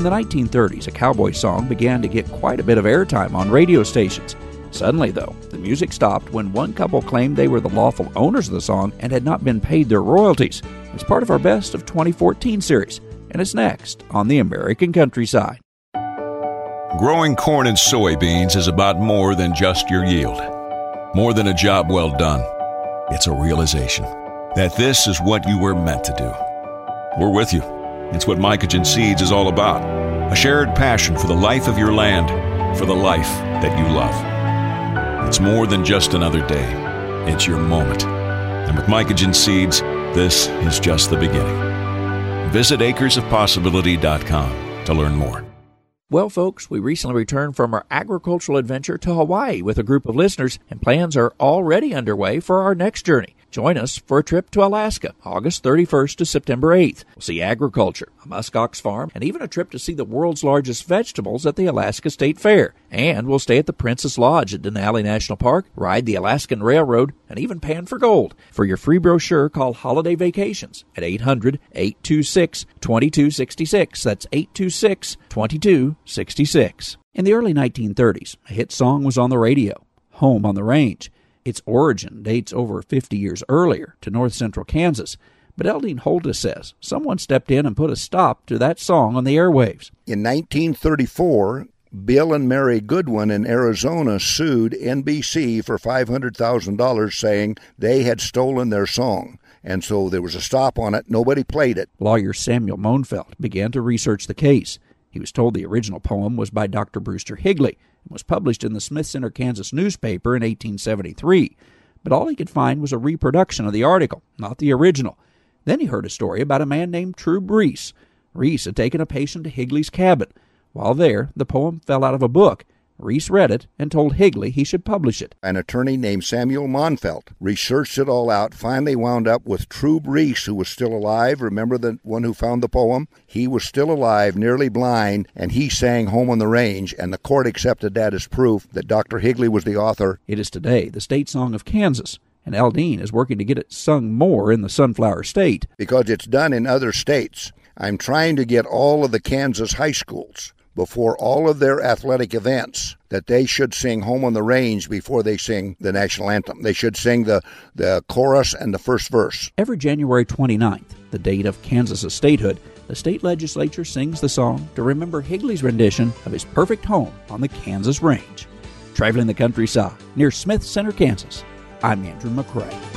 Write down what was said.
the 1930s, a cowboy song began to get quite a bit of airtime on radio stations. Suddenly, though, the music stopped when one couple claimed they were the lawful owners of the song and had not been paid their royalties. It's part of our Best of 2014 series, and it's next on the American Countryside. Growing corn and soybeans is about more than just your yield. More than a job well done. It's a realization that this is what you were meant to do. We're with you. It's what Mycogen Seeds is all about. A shared passion for the life of your land, for the life that you love. It's more than just another day. It's your moment. And with Mycogen Seeds, this is just the beginning. Visit acresofpossibility.com to learn more. Well, folks, we recently returned from our agricultural adventure to Hawaii with a group of listeners, and plans are already underway for our next journey. Join us for a trip to Alaska, August 31st to September 8th. We'll see agriculture, a muskox farm, and even a trip to see the world's largest vegetables at the Alaska State Fair. And we'll stay at the Princess Lodge at Denali National Park, ride the Alaskan Railroad, and even pan for gold. For your free brochure, call Holiday Vacations at 800-826-2266. That's 826-2266. In the early 1930s, a hit song was on the radio, Home on the Range. Its origin dates over 50 years earlier to north-central Kansas, but Eldine Holtis says someone stepped in and put a stop to that song on the airwaves. In 1934, Bill and Mary Goodwin in Arizona sued NBC for $500,000, saying they had stolen their song. And so there was a stop on it. Nobody played it. Lawyer Samuel Monfeld began to research the case. He was told the original poem was by Dr. Brewster Higley and was published in the Smith Center, Kansas newspaper in 1873. But all he could find was a reproduction of the article, not the original. Then he heard a story about a man named Trub Reese. Reese had taken a patient to Higley's cabin. While there, the poem fell out of a book. Reese read it and told Higley he should publish it. An attorney named Samuel Monfeld researched it all out, finally wound up with Trub Reese, who was still alive. Remember the one who found the poem? He was still alive, nearly blind, and he sang Home on the Range, and the court accepted that as proof that Dr. Higley was the author. It is today the state song of Kansas, and Eldine is working to get it sung more in the Sunflower State. Because it's done in other states. I'm trying to get all of the Kansas high schools, before all of their athletic events, that they should sing Home on the Range before they sing the national anthem. They should sing the chorus and the first verse. Every January 29th, the date of Kansas' statehood, the state legislature sings the song to remember Higley's rendition of his perfect home on the Kansas Range. Traveling the countryside near Smith Center, Kansas, I'm Andrew McCrae.